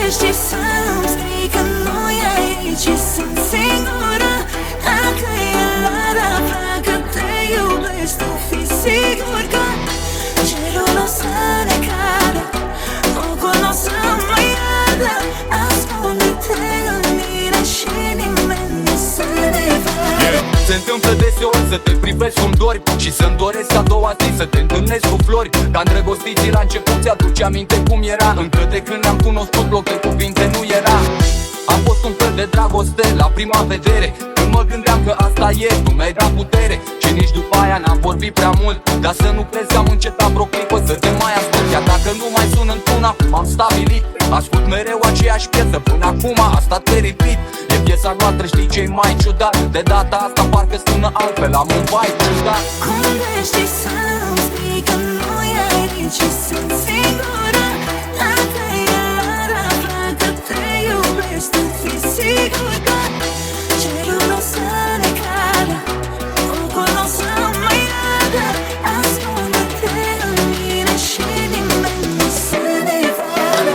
știi să-mi spui că nu e aici și sunt singură? Dacă el ar afla că te iubesc, tu fii sigur că cerul o să ne cadă, focul o să mă iadă. Ascunde-te în mine și nimeni nu să ne vadă. Se întâmplă deseori să te privesc cum dori și să-mi doresc a doua zi să te întâlnesc cu flori. Ca îndrăgostiții la început ți-aduce aminte cum era, încă de când ne-am cunoscut loc de cuvinte nu era. A fost un fel de dragoste la prima vedere, când mă gândeam că asta e, tu mi-ai dat putere. Și nici după aia n-am vorbit prea mult, dar să nu crezi că am încetat vreo clipă să te mai ascult. Chiar dacă nu mai sun într-una, m-am stabilit, ascult mereu aceeași piesă până acum, asta te repeat. E piesa noastră, știi ce-i mai ciudat? De data asta parcă sună altfel, am un vibe ciudat. Cum știi să-mi spui că nu e aici și sunt singură? Dacă el ar afla că te iubesc, tu fii sigur că cerul o să ne cadă, focul o să mă iadă. Ascunde-te în mine și nimeni nu să ne vadă.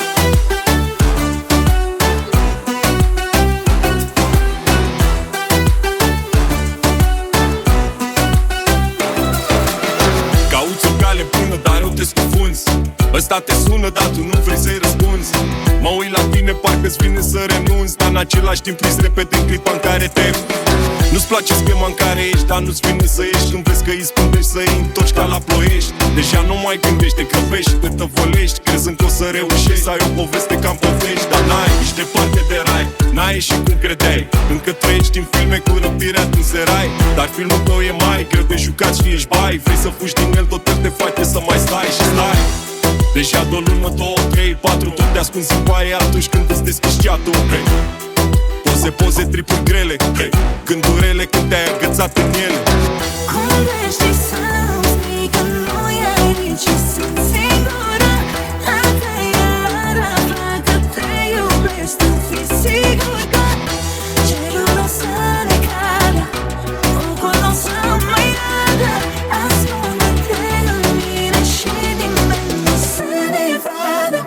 Cauți o cale bună, dar eu te scufunzi. Ăsta te sună, dar tu nu vrei să-i răspunzi. Mă uit la tine, parcă-ți vine să renunți, dar în același timp trist repede în clipa în care te... Nu-ți place schema în care ești, dar nu-ți vine să ieși când vezi că îi spundești să îi întorci ca la Ploiești. Deja nu mai gândești, te grăbești, te tăvălești, crezând că o să reușești să ai o poveste ca-n povești. Dar n-ai, ești departe de rai, n-ai ieșit cum credeai. Încă trăiești în filme cu răpirea din serai, dar filmul tău e mai greu de jucat și ești bai. Vrei să fugi din el, tot te face să mai stai și stai. Deja de o lună, 2, 3, 4, tot te ascunzi în baie atunci când îți deschizi chat-ul. Hey. Poze, tripuri grele, hey. Gândurile când te-ai agățat în ele. Cum știi să-mi spui că nu e aici și sunt singură? Dacă el ar afla că te iubesc, tu fii sigur că cerul o să ne cadă, focul o să mă iadă. Ascunde-te în mine și nimeni nu să ne vadă.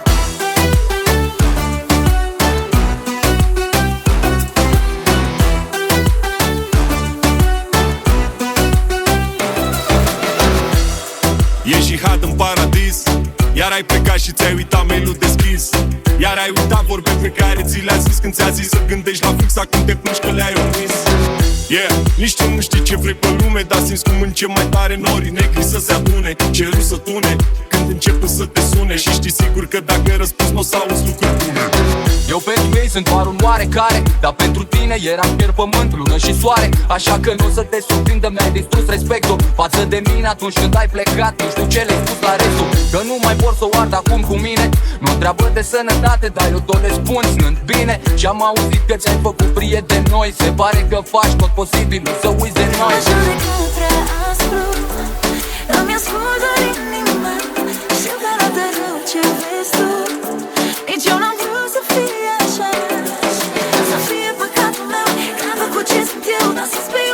E jihad în paradis, iar ai plecat și ți-ai uitat mail-ul deschis. Iar ai uitat vorbe pe care ți le-a zis când ți-a zis să gândești la fix acum te plângi că le-ai omis. Yeah, nici tu nu știi ce vrei pe lume, dar simți cum încep mai tare norii negri să se adune, cerul să tune când începe să te sune. Și știi sigur că dacă răspunzi n-o să auzi lucruri bune. Eu pentru ei sunt doar un oarecare, dar pentru tine eram pierd pământ, lună și soare. Așa că nu o să te surprindă, mi-ai distrus respectul față de mine atunci când ai plecat. Nu știu ce le-ai spus la restul, că nu mai vor să o ard acum cu mine. Nu întreabă de sănătate, dar eu tot le spun ținând bine. Și am auzit că ți-ai făcut prieteni noi, se pare că faci tot posibilul să uiți de noi. Mă judecă prea aspru, îmi ascult doar inima. Știu că nu te rău ce vezi tu, nici eu n-am vrut să fie așa. Să fie păcatul meu, că am făcut ce sunt eu, dar să spui